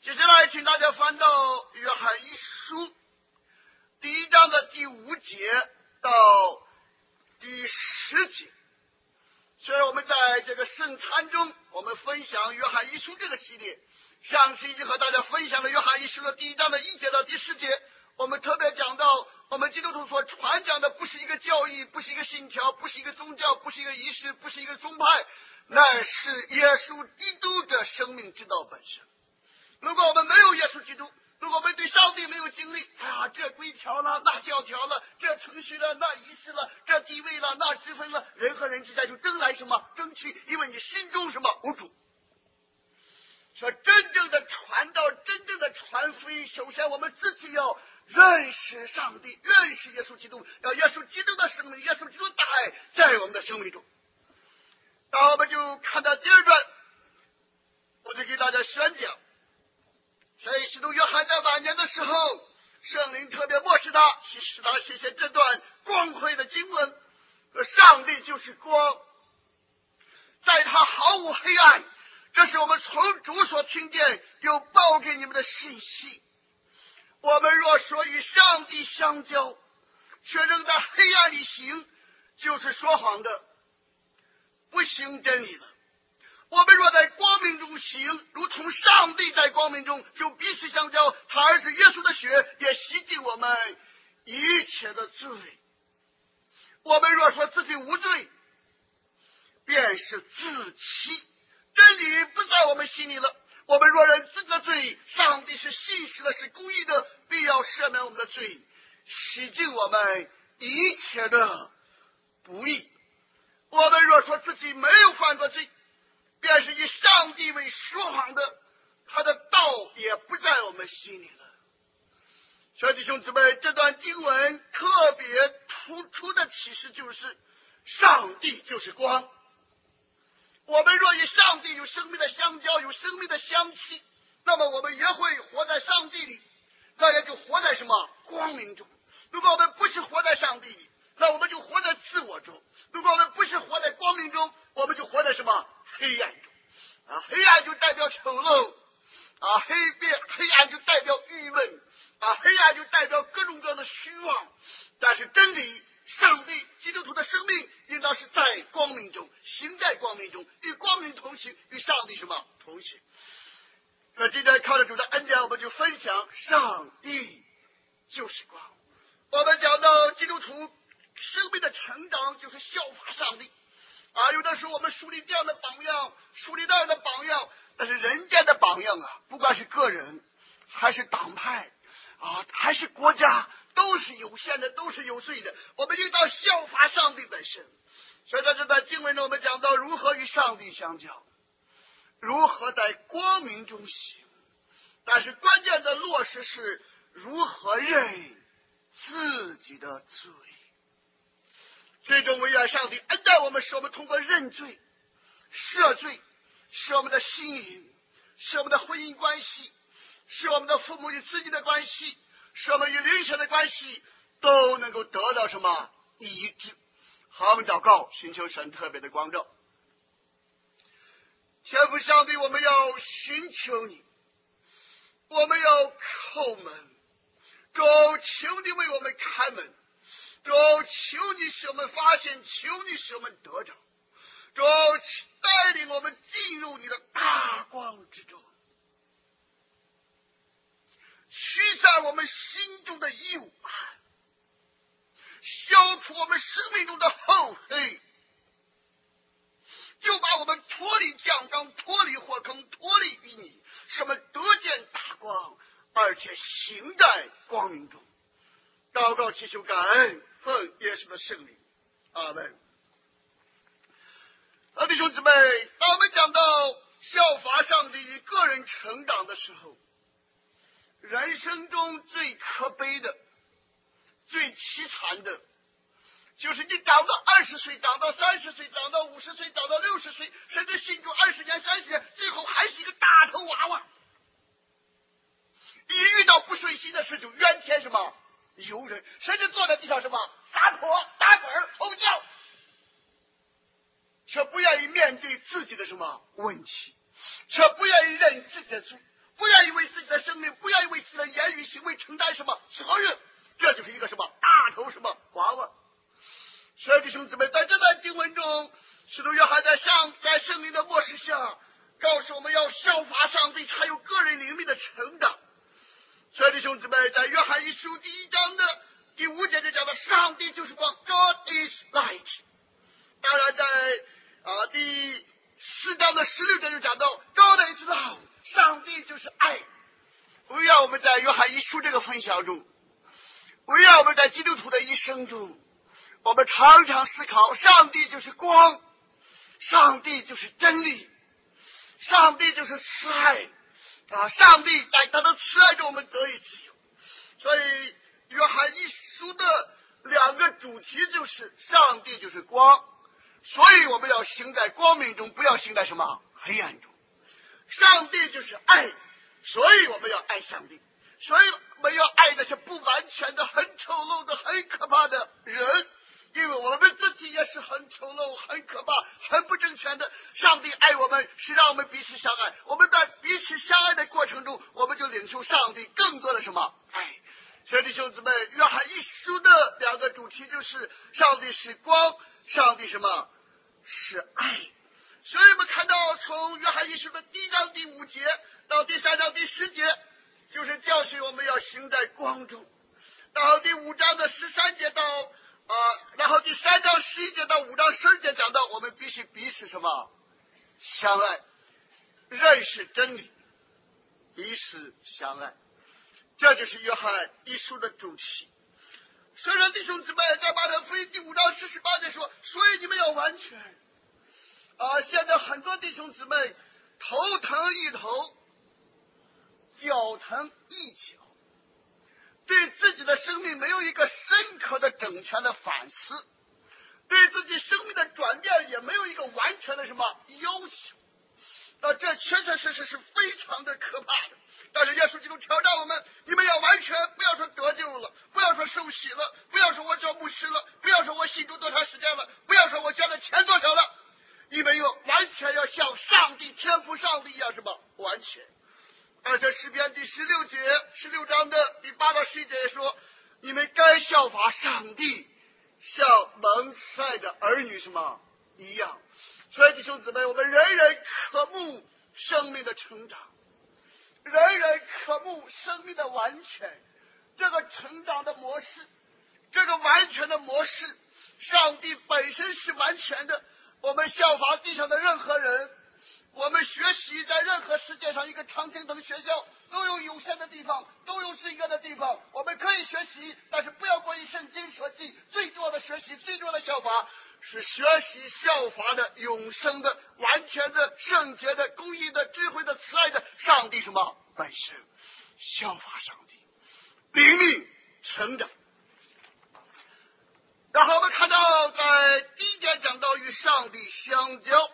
接下来，请大家翻到约翰一书第1章的第5节到第10节。虽然我们在这个圣餐中，我们分享约翰一书这个系列，上次已经和大家分享了约翰一书的第1章的1节到第10节。我们特别讲到，我们基督徒所传讲的不是一个教义，不是一个信条，不是一个宗教，不是一个仪式，不是一个宗派，那是耶稣基督的生命之道本身。如果我们没有耶稣基督，如果我们对上帝没有经历，这规条了，那教条了，这程序了，那仪式了，这地位了，那职分了，人和人之间就争来什么争去，因为你心中什么无主。说真正的传道，真正的传福音，首先我们自己要认识上帝，认识耶稣基督，要耶稣基督的生命，耶稣基督的爱在我们的生命中。那我们就看到第2段，我就给大家宣讲。所以使徒约翰在晚年的时候，圣灵特别默示他，使他写下这段光辉的经文，上帝就是光，在他毫无黑暗。这是我们从主所听见又报给你们的信息。我们若说与上帝相交，却仍在黑暗里行，就是说谎的，不行真理了。我们若在光明中行，如同上帝在光明中，就彼此相交。他儿子耶稣的血也洗净我们一切的罪。我们若说自己无罪，便是自欺，真理不在我们心里了。我们若认自己的罪，上帝是信实的，是公义的，必要赦免我们的罪，洗净我们一切的不义。我们若说自己没有犯过罪，便是以上帝为说谎的，他的道也不在我们心里了。所以弟兄姊妹，这段经文特别突出的启示就是上帝就是光。我们若与上帝有生命的相交，有生命的相契，那么我们也会活在上帝里，那也就活在什么光明中。如果我们不是活在上帝里，那我们就活在自我中。如果我们不是活在光明中，我们就活在什么黑暗中。黑暗就代表丑陋，黑暗就代表郁闷，黑暗就代表各种各样的虚妄。但是真理，上帝基督徒的生命应当是在光明中，行在光明中，与光明同行，与上帝什么同行。那今天靠着主的恩典，我们就分享上帝就是光。我们讲到基督徒生命的成长，就是效法上帝。有的时候我们树立这样的榜样，树立那样的榜样，但是人间的榜样不管是个人还是党派还是国家，都是有限的，都是有罪的。我们应当效法上帝本身。所以在这段经文中，我们讲到如何与上帝相交，如何在光明中行，但是关键的落实是如何认自己的罪。最终唯愿上帝恩待我们，使我们通过认罪、赦罪，使我们的心灵，使我们的婚姻关系，使我们的父母与子女的关系，使我们与灵神的关系都能够得到什么一致。好，我们祷告，寻求神特别的光照。天父上帝，我们要寻求你，我们要叩门，主，求你为我们开门，主，求你使我们发现，求你使我们得着，主，带领我们进入你的大光之中，驱散我们心中的幽暗，消除我们生命中的厚黑，就把我们脱离酱缸，脱离火坑，脱离淤泥，使我们得见大光，而且行在光明中。祷告祈求感恩，奉耶稣的圣名，阿门。弟兄姊妹，当我们讲到效法上帝与个人成长的时候，人生中最可悲的、最凄惨的，就是你长到20岁，长到30岁，长到50岁，长到60岁，甚至信主20年、30年，最后还是一个大头娃娃。一遇到不顺心的事就怨天什么尤人，甚至坐在地上什么撒泼、打滚、吼叫，却不愿意面对自己的什么问题，却不愿意认自己的罪。 不愿意为自己的生命，不愿意为自己的言语行为承担什么责任，这就是一个什么大头什么娃娃。所以弟兄姊妹，在这段经文中，使徒约翰在圣灵的默示下告诉我们要效法上帝，才有个人灵命的成长。所以弟兄姊妹，在约翰一书第1章的第5节就讲到上帝就是光 God is light。 当然在第4章的16节就讲到 God is love， 上帝就是爱。我愿我们在约翰一书这个分享中，我愿我们在基督徒的一生中，我们常常思考上帝就是光，上帝就是真理，上帝就是慈爱上帝在他的慈爱中我们得以自由。所以约翰一书的2个主题就是上帝就是光，所以我们要行在光明中，不要行在什么黑暗中。上帝就是爱，所以我们要爱上帝，所以我们要爱那些不完全的、很丑陋的、很可怕的人，因为我们自己也是很丑陋、很可怕、很不正确的。上帝爱我们是让我们彼此相爱，我们在彼此相爱的过程中，我们就领受上帝更多的什么爱。所以弟兄姊妹，约翰一书的2个主题就是上帝是光，上帝什么是爱。所以我们看到从约翰一书的1章第5节到第3章第10节，就是教训我们要行在光中。到第5章的13节到然后第3章11节到5章12节讲到我们必须彼此什么相爱，认识真理，彼此相爱，这就是约翰一书的主题。虽然弟兄姊妹在马太福音第5章48节说，所以你们要完全现在很多弟兄姊妹头疼一头，脚疼一脚，对自己的生命没有一个深刻的整全的反思，对自己生命的转变也没有一个完全的什么要求，这确确实实是非常的可怕的。但是耶稣基督挑战我们，你们要完全，不要说得救了，不要说受洗了，不要说我做牧师了，不要说我信主多长时间了，不要说我捐的钱多少了，你们要完全要像上帝天父上帝一样什么完全。而且诗篇第16章的第8到11节也说，你们该效法上帝，像蒙慈爱的儿女什么一样。所以弟兄姊妹，我们人人渴慕生命的成长，人人渴慕生命的完全。这个成长的模式，这个完全的模式，上帝本身是完全的。我们效法地上的任何人，我们学习在任何世界上一个常青藤学校都有有限的地方，都有罪恶的地方，我们可以学习，但是不要过于圣经所记。最重要的学习，最重要的效法是学习效法的永生的、完全的、圣洁的、公义的、智慧的、慈爱的上帝什么本身，效法上帝，灵命成长。然后我们看到在第1节讲到与上帝相交，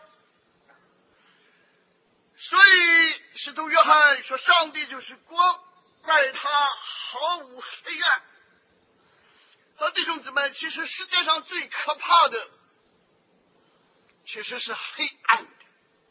所以使徒约翰说上帝就是光，在他毫无黑暗。弟兄姊妹，其实世界上最可怕的其实是黑暗的。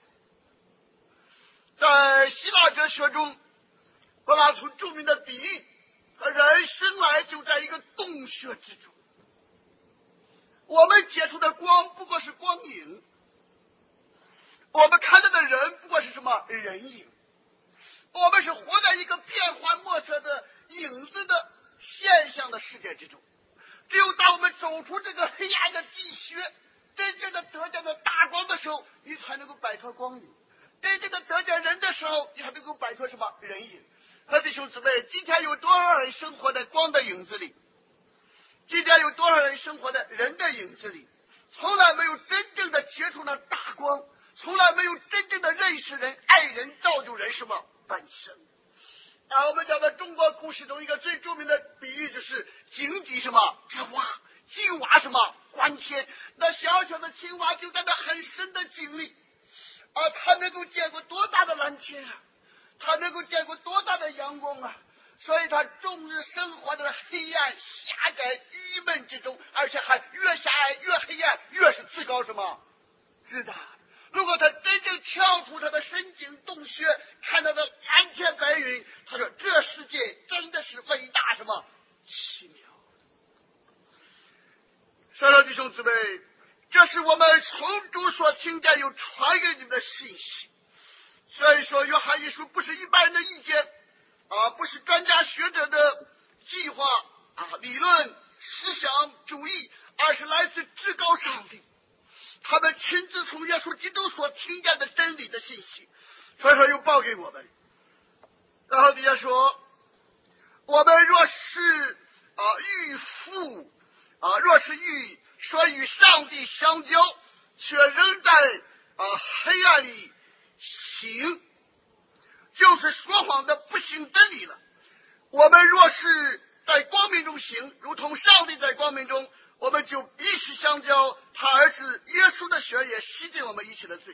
在希腊哲学中，柏拉图著名的比喻，人生来就在一个洞穴之中，我们接触的光不过是光影，我们看到的人不过是什么人影，我们是活在一个变幻莫测的影子的现象的世界之中。只有当我们走出这个黑暗的地穴，真正的得见的大光的时候，你才能够摆脱光影；真正的得见人的时候，你才能够摆脱什么人影。弟兄姊妹，今天有多少人生活在光的影子里？今天有多少人生活在人的影子里，从来没有真正的接触那大光，从来没有真正的认识人、爱人、造就人什么本身。我们讲的中国故事中一个最著名的比喻就是井底什么之蛙，井蛙什么观天。那小小的青蛙就在那很深的井里，它能够见过多大的蓝天啊，它能够见过多大的阳光啊，所以他终日生活在黑暗、狭窄、郁闷之中，而且还越狭隘、越黑暗，越是自高什么自大。如果他真正跳出他的深井洞穴，看到的蓝天白听见有传给你们的信息。所以说约翰一书不是一般人的意见不是专家学者的计划理论思想主义，而是来自至高上帝，他们亲自从耶稣基督所听见的真理的信息，所以说又报给我们。然后底下说，我们若是欲父若是说与上帝相交，却仍在黑暗里行，就是说谎的不行真理了。我们若是在光明中行，如同上帝在光明中，我们就彼此相交，他儿子耶稣的血也洗净我们一切的罪。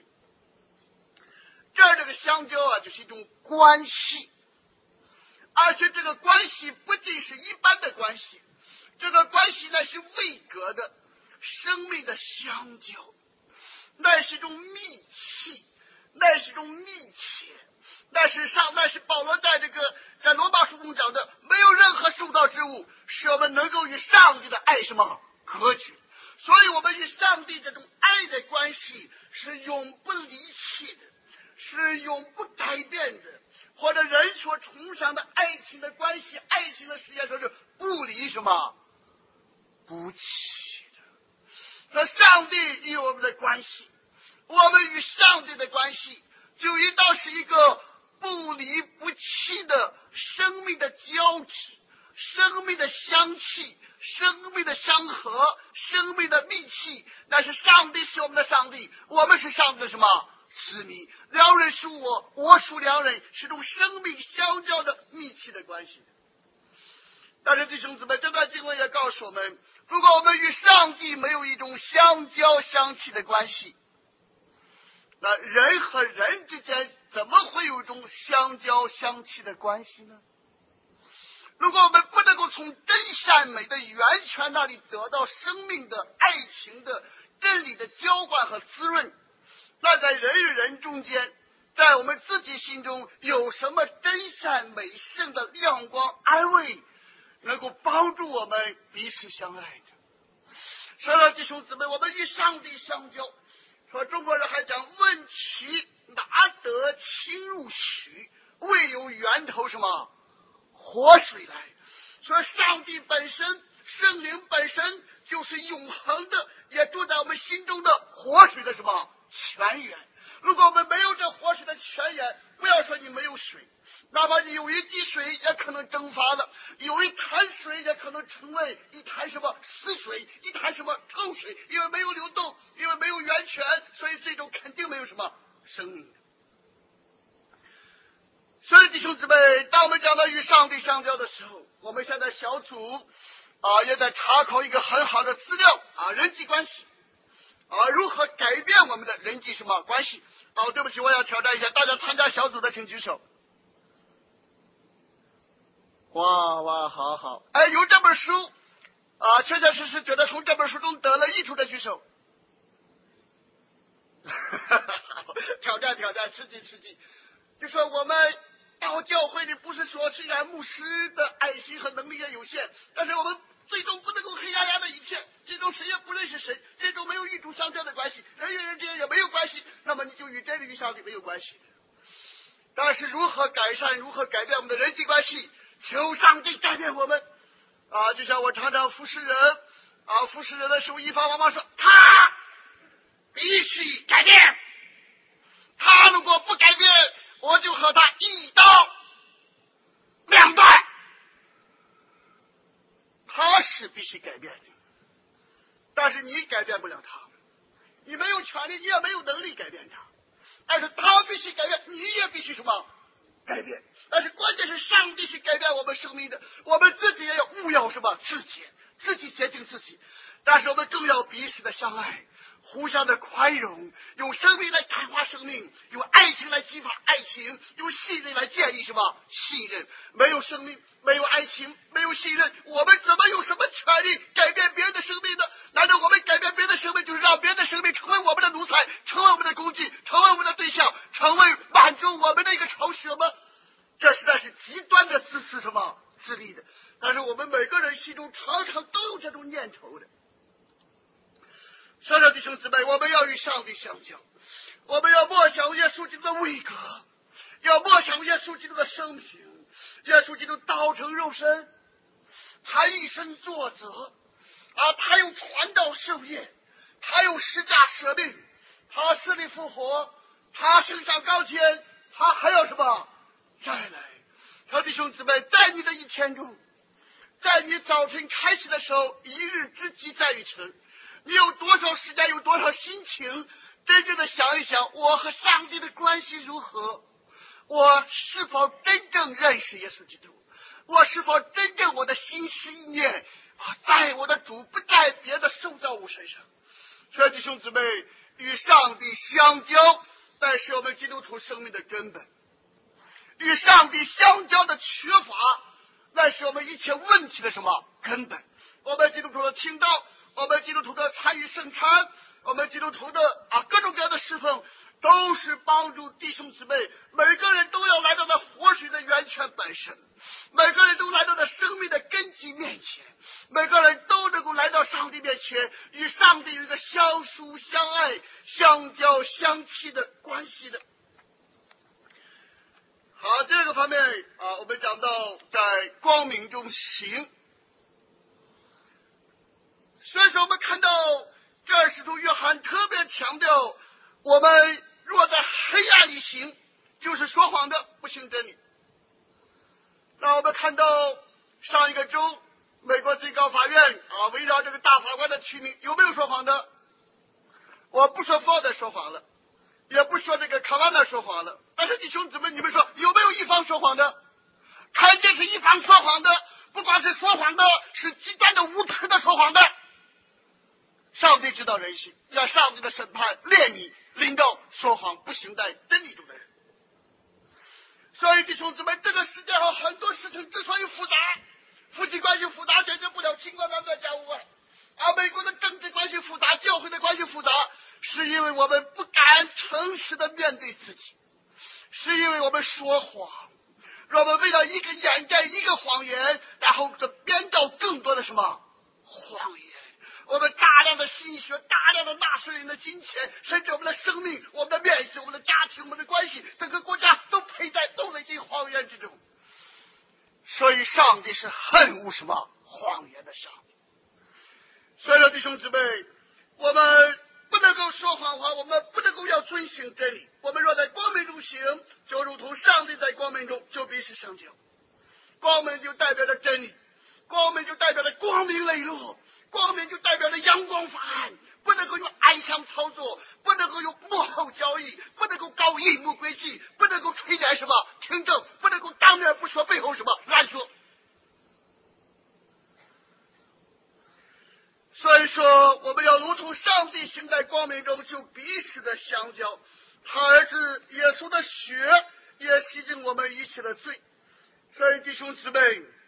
这个相交就是一种关系，而且这个关系不仅是一般的关系，这个关系乃是位格的生命的相交，乃是一种密契，乃是一种密切，乃是保罗在罗马书中讲的，没有任何受造之物使我们能够与上帝的爱隔绝。所以我们与上帝这种爱的关系是永不离弃的，是永不改变的，或者人所崇尚的爱情的关系，爱情的实验说是不离不弃的。那上帝与我们的关系，我们与上帝的关系就应当是一个不离不弃的生命的交织，生命的香气，生命的相合，生命的密契。但是上帝是我们的上帝，我们是上帝的子民，良人属我，我属良人，是种生命相交的密契的关系。但是弟兄姊妹，这段经文也告诉我们，如果我们与上帝没有一种相交相契的关系，那人和人之间怎么会有一种相交相契的关系呢？如果我们不能够从真善美的源泉那里得到生命的爱情的真理的浇灌和滋润，那在人与人中间，在我们自己心中有什么真善美圣的亮光安慰，能够帮助我们彼此相爱的？所以弟兄姊妹，我们与上帝相交，说中国人还讲问其拿得清入许，未有源头活水来。说上帝本身，圣灵本身就是永恒的，也住在我们心中的活水的泉源。如果我们没有这活水的泉源，不要说你没有水，哪怕你有一滴水也可能蒸发了，有一潭水也可能成为一潭死水，一潭臭水，因为没有流动，因为没有源泉，所以最终肯定没有生命的。所以弟兄姊妹，当我们讲到与上帝相交的时候，我们现在小组也在查考一个很好的资料人际关系如何改变我们的人际关系。对不起，我要挑战一下，大家参加小组的请举手。哇，好，有这本书确确实实觉得从这本书中得了益处的举手。挑战，吃鸡。就说我们到教会里，不是说虽然牧师的爱心和能力也有限，但是我们最终不能够黑压压的一片，这种谁也不认识谁，这种没有与主相交的关系，人与人之间也没有关系，那么你就与真理与上帝没有关系。但是如何改善，如何改变我们的人际关系，求上帝改变我们就像我常常服侍人服侍人的时候，一方往往说他必须改变，他如果不改变，我就和他一刀两断。他是必须改变的，但是你改变不了他，你没有权利，你也没有能力改变他。但是他必须改变，你也必须改变。但是关键是上帝是改变我们生命的，我们自己也要务要自己洁净自己，但是我们更要彼此的相爱，互相的宽容，用生命来感化生命，用爱情来激发爱情，用信任来建立信任。没有生命，没有爱情，没有信任，我们怎么有什么权利改变别人的生命呢？难道我们改变别人的生命，就是让别人的生命成为我们的奴才，成为我们的工具，成为我们的对象，成为满足我们的一个巢穴吗？这实在是极端的自私自利的。但是我们每个人心中常常都有这种念头的。所以弟兄姊妹，我们要与上帝相交， 我们要默想耶稣基督的位格，要默想耶稣基督的生平。耶稣基督道成肉身，他一生作则他用传道授业，他用十架舍命，他死里复活，他升上高天，他还要什么再来。他弟兄姊妹，在你的一天中，在你早晨开始的时候，一日之计在于晨，你有多少时间，有多少心情，真正的想一想，我和上帝的关系如何？我是否真正认识耶稣基督？我是否真正我的心思意念在我的主，不在别的受造物身上？所以弟兄姊妹，与上帝相交，乃是我们基督徒生命的根本。与上帝相交的缺乏，乃是我们一切问题的什么根本？我们基督徒的听道，我们基督徒的参与圣餐，我们基督徒的各种各样的侍奉，都是帮助弟兄姊妹，每个人都要来到那活水的源泉本身，每个人都来到那生命的根基面前，每个人都能够来到上帝面前，与上帝有一个相疏相爱相交相契的关系的。好，第二个方面我们讲到在光明中行。所以说我们看到这儿使徒约翰特别强调，我们若在黑暗里行，就是说谎的，不行真理。那我们看到上一个周美国最高法院围绕这个大法官的提名，有没有说谎的？我不说Ford说谎了，也不说这个卡瓦纳说谎了，但是弟兄姊妹，你们说有没有一方说谎的？看见是一方说谎的，不光是说谎的，是极端的无耻的说谎的。上帝知道人心，让上帝的审判炼你临到说谎不行在真理中的人。所以弟兄姊妹，这个世界上很多事情之所以复杂，夫妻关系复杂解决不了，情况难在家务外。美国的政治关系复杂，教会的关系复杂，是因为我们不敢诚实的面对自己，是因为我们说谎，我们为了一个掩盖一个谎言，然后编造更多的什么谎言。我们大量的心血，大量的纳税人的金钱，甚至我们的生命，我们的面子，我们的家庭，我们的关系，整个国家都累进谎言之中。所以上帝是恨恶什么谎言的上帝。所以说弟兄姊妹，我们不能够说谎话，我们不能够要遵行真理。我们若在光明中行，就如同上帝在光明中，就必是相交。光明就代表着真理，光明就代表着光明磊落，光明就代表着阳光发暗，不能够用暗箱操作，不能够用幕后交易，不能够搞阴谋诡计，不能够垂帘什么听证，不能够当面不说背后什么乱说。所以说我们要如同上帝行在光明中，就彼此的相交。他儿子耶稣的血也洗净我们一切的罪。所以弟兄姊妹，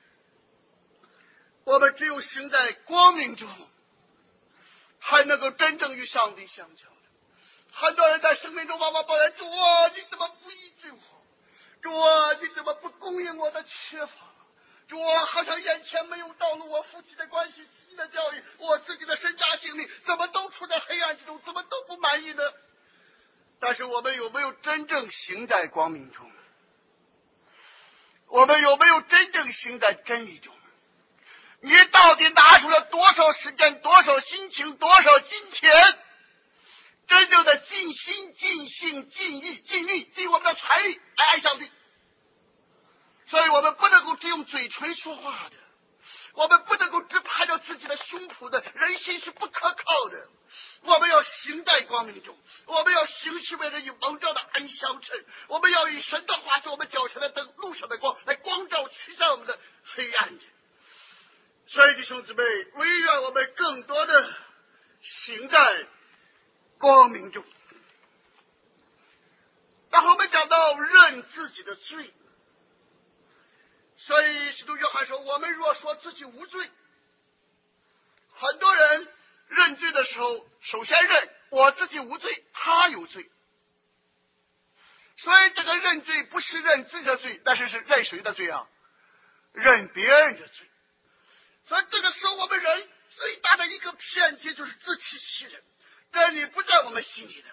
我们只有行在光明中，才能够真正与上帝相交的。很多人在生命中往往抱怨，主啊，你怎么不医治我？主啊，你怎么不供应我的缺乏？主啊，好像眼前没有道路，我夫妻的关系，自己的教育，我自己的身家性命，怎么都处在黑暗之中，怎么都不满意呢？但是我们有没有真正行在光明中？我们有没有真正行在真理中？你到底拿出了多少时间，多少心情，多少金钱，真正的尽心尽性尽意尽力尽我们的财力来爱上帝？所以我们不能够只用嘴唇说话的，我们不能够只拍着自己的胸脯的，人心是不可靠的。我们要行在光明中，我们要行事为人以蒙召的恩相称，我们要以神的话是我们脚前的灯，路上的光，来光照驱散我们的黑暗者。所以弟兄姊妹，唯愿我们更多的行在光明中。然后我们讲到认自己的罪，所以使徒约翰说，我们若说自己无罪，很多人认罪的时候，首先认我自己无罪，他有罪。所以这个认罪不是认自己的罪，但是是认谁的罪啊？认别人的罪。所以这个时候我们人最大的一个偏见就是自欺欺人，真理不在我们心里的。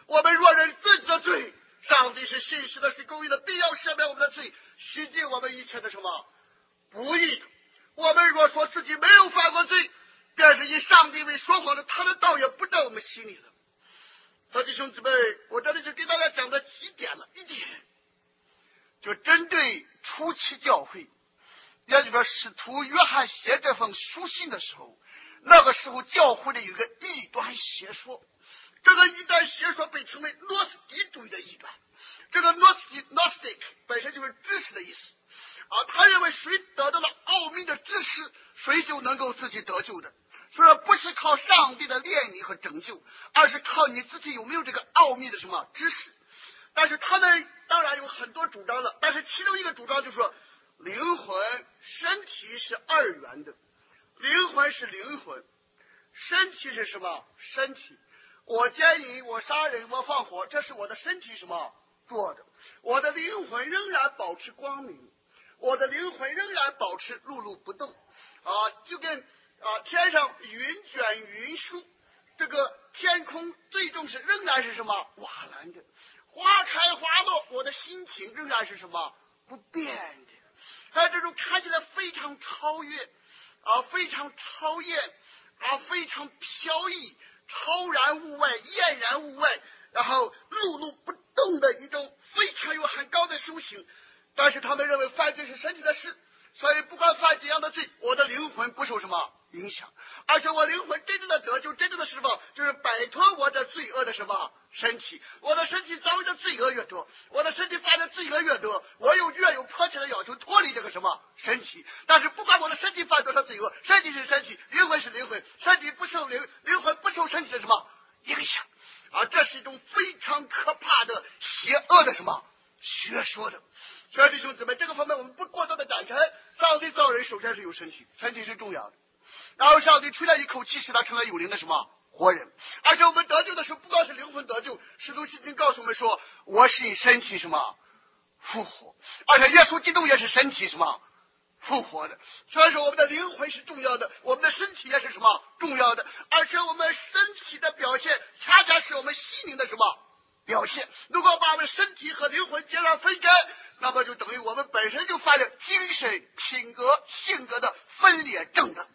我们若认自己的罪，上帝是信实的，是公义的，必要赦免我们的罪，洗净我们一切的什么不义的。我们若说自己没有犯过罪，便是以上帝为说谎的，他的道也不在我们心里了。所以弟兄姊妹，我这里就给大家讲的几点了。一点就针对初期教会，也就是说使徒约翰写这封书信的时候，那个时候教会里有一个异端邪说，这个异端邪说被称为诺斯底主义的异端。这个 Gnostic 本身就是知识的意思他认为谁得到了奥秘的知识，谁就能够自己得救的。所以不是靠上帝的怜悯和拯救，而是靠你自己有没有这个奥秘的什么知识。但是他们当然有很多主张了，但是其中一个主张就是说，灵魂身体是二元的，灵魂是灵魂，身体是什么身体。我奸淫，我杀人，我放火，这是我的身体什么做的，我的灵魂仍然保持光明，我的灵魂仍然保持碌碌不动就跟天上云卷云舒，这个天空最终是仍然是什么瓦蓝的，花开花落，我的心情仍然是什么不变的。还有这种看起来非常超越非常超验非常飘逸，超然物外，晏然物外，然后碌碌不动的一种非常有很高的修行。但是他们认为犯罪是身体的事，所以不管犯怎样的罪，我的灵魂不受什么影响，而且我灵魂真正的得救，真正的释放，就是摆脱我的罪恶的什么身体。我的身体遭遇的罪恶越多，我的身体犯的罪恶越多，我越有迫切的要求脱离这个什么身体。但是不管我的身体犯多少罪恶，身体是身体，灵魂是灵魂，身体不受灵魂不受身体的什么影响这是一种非常可怕的邪恶的什么学说的。所以弟兄姊妹，这个方面我们不过多的展开。上帝造人首先是有身体，身体是重要的，然后上帝吹了一口气，使他成了有灵的什么活人。而且我们得救的时候，不光是灵魂得救，使徒信经告诉我们说，我是以身体什么复活，而且耶稣基督也是身体什么复活的。所以说我们的灵魂是重要的，我们的身体也是什么重要的，而且我们身体的表现恰恰是我们心灵的什么表现。如果把我们身体和灵魂截然分开，那么就等于我们本身就犯了精神品格性格的分裂症的。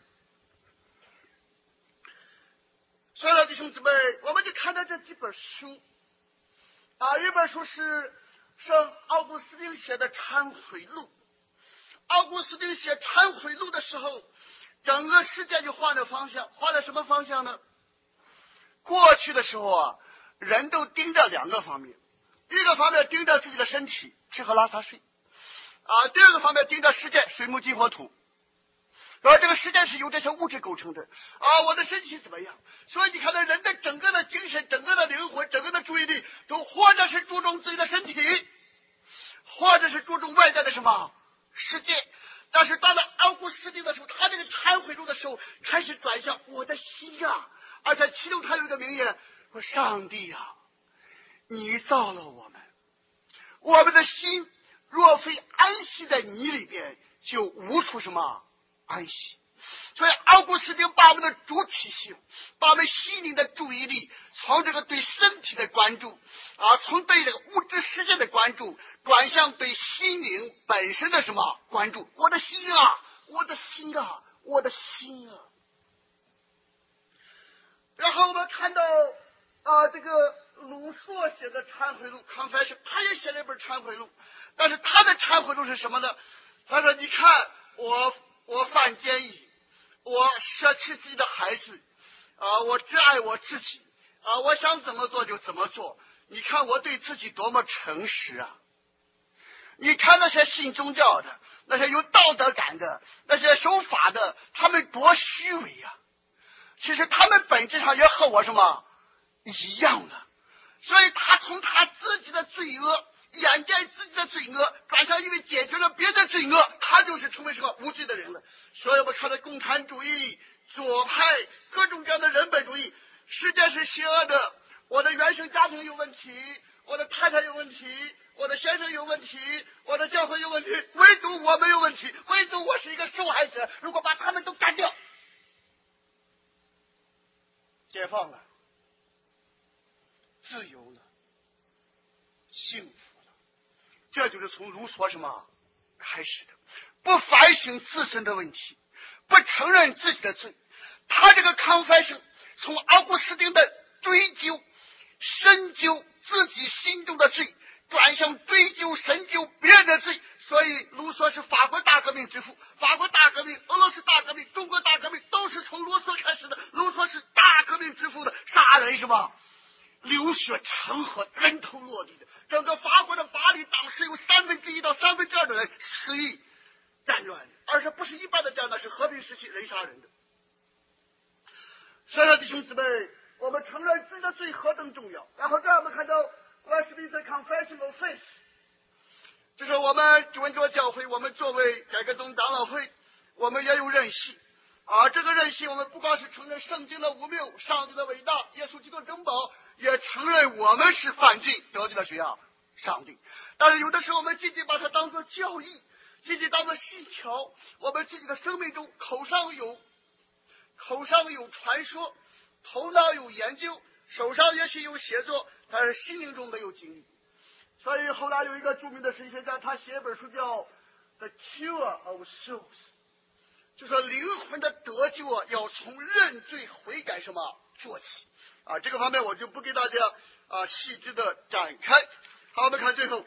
所以呢，弟兄姊妹，我们就看到这几本书一本书是圣奥古斯丁写的《忏悔录》。奥古斯丁写《忏悔录》的时候，整个世界就换了方向。换了什么方向呢？过去的时候人都盯着两个方面，一个方面盯着自己的身体，吃喝拉撒睡第二个方面盯着世界，水木金火土。然后这个世界是由这些物质构成的我的身体怎么样？所以你看到人的整个的精神，整个的灵魂，整个的注意力都或者是注重自己的身体，或者是注重外在的什么世界。但是到了奥古斯丁的时候，他这个忏悔录的时候开始转向我的心而且其中他有一个名言说，上帝你造了我们，我们的心若非安息在你里边，就无处什么安息。所以奥古斯丁把我们的主体性，把我们心灵的注意力从这个对身体的关注从对这个物质世界的关注转向对心灵本身的什么关注。我的心我的心我的心然后我们看到这个鲁索写的忏悔录 Confession， 他也写了一本忏悔录，但是他的忏悔录是什么呢？他说，你看我犯奸淫，我舍弃自己的孩子我只爱我自己我想怎么做就怎么做。你看我对自己多么诚实你看那些信宗教的，那些有道德感的，那些守法的，他们多虚伪其实他们本质上也和我什么一样的。所以他从他自己的罪恶，眼见自己的罪恶转向因为解决了别的罪恶，他就是成为什么无罪的人了。所以我们看到共产主义、左派各种各样的人本主义，世界是邪恶的，我的原生家庭有问题，我的太太有问题，我的先生有问题，我的教会有问题，唯独我没有问题，唯独我是一个受害者。如果把他们都干掉，解放了，自由了， 就是从卢梭什么开始的，不反省自身的问题，不承认自己的罪。他这个confession从奥古斯丁的追究、深究自己心中的罪，转向追究、深究别人的罪。所以卢梭是法国大革命之父，法国大革命、俄罗斯大革命、中国大革命都是从卢梭开始的。卢梭是大革命之父的，杀人是吧？流血成河，人头落地的。整个法国的法律当时有1/3到2/3的人死于战乱，而且不是一般的战乱，是和平时期人杀人的。所以说弟兄姊妹，我们承认自己的罪何等重要。然后这儿我们看到 Westminster Confession of Faith， 这是我们救恩主教会，我们作为改革宗长老会，我们也有认识这个认识我们不光是承认圣经的无谬、上帝的伟大、耶稣基督的珍宝，也承认我们是犯罪得罪了谁啊？上帝。但是有的时候我们仅仅把它当作教义，仅仅当作信条，我们自己的生命中口上有传说，头脑有研究，手上也许有写作，但是心灵中没有经历。所以后来有一个著名的神学家，他写一本书叫《The Cure of Souls》，就说灵魂的得救要从认罪悔改什么做起这个方面我就不给大家细致的展开。好，我们看最后，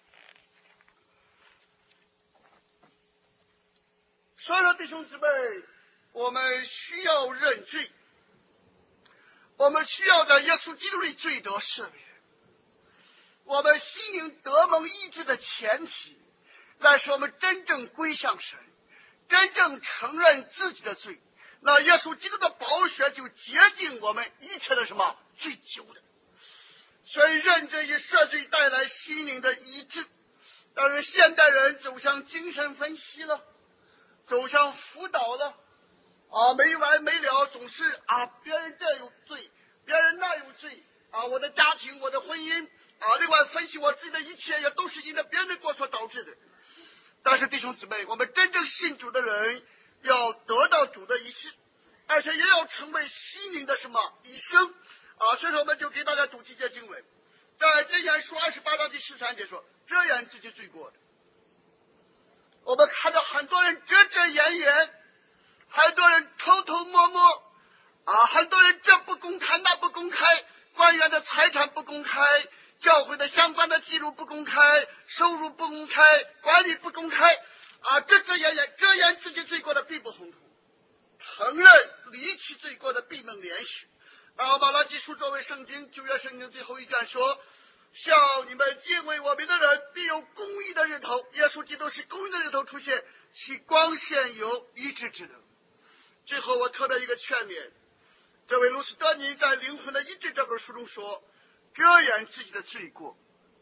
所有的弟兄姊妹，我们需要认罪，我们需要在耶稣基督里罪得赦免。我们心灵得蒙医治的前提，乃是我们真正归向神，真正承认自己的罪。那耶稣基督的宝血就洁净我们一切的什么罪疚的。所以认罪与赦罪带来心灵的医治。但是现代人走向精神分析了，走向辅导了没完没了，总是别人这有罪，别人那有罪我的家庭，我的婚姻另外分析我自己的一切也都是因为别人的过错导致的。但是弟兄姊妹，我们真正信主的人要得到主的医治，而且也要成为心灵的什么医生所以说我们就给大家读几节经文，在箴言书28章第13节说，遮掩自己罪过的。我们看到很多人遮遮掩掩，很多人偷偷摸摸很多人这不公开那不公开，官员的财产不公开，教会的相关的记录不公开，收入不公开，管理不公开遮掩自己罪过的必不宏图，承认离弃罪过的必能连续。然后马拉基书作为圣经旧约圣经最后一卷说，像你们敬畏我名的人必有公义的日头，耶稣基督是公义的日头出现，其光线有医治之能。最后我特别一个劝勉，这位卢斯德尼在《灵魂的医治》这本书中说，遮掩自己的罪过，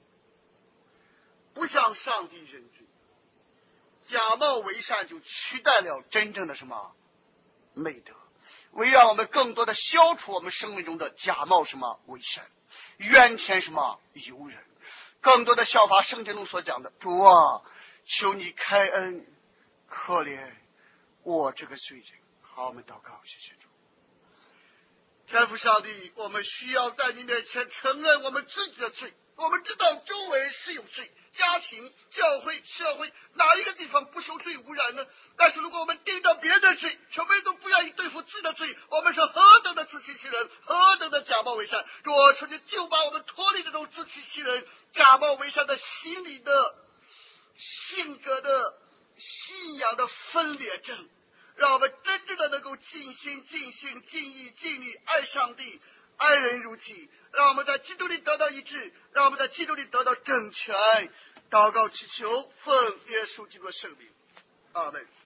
不向上帝认罪，假冒为善就取代了真正的什么美德，为让我们更多的消除我们生命中的假冒什么为善，怨天什么尤人，更多的效法圣经中所讲的，主求你开恩可怜我这个罪人。好，我们祷告，谢谢主。天父上帝，我们需要在你面前承认我们自己的罪。我们知道周围是有罪，家庭、教会、社会，哪一个地方不受罪污染呢？但是如果我们定到别人的罪，却唯独不愿意对付自己的罪，我们是何等的自欺欺人，何等的假冒伪善。主，求你就把我们脱离这种自欺欺人、假冒伪善的心理的、性格的、信仰的分裂症，让我们真正的能够尽心尽性尽意尽力爱上帝，爱人如己，让我们在基督里得到医治，让我们在基督里得到整全。祷告祈求，奉耶稣基督的圣名，阿门。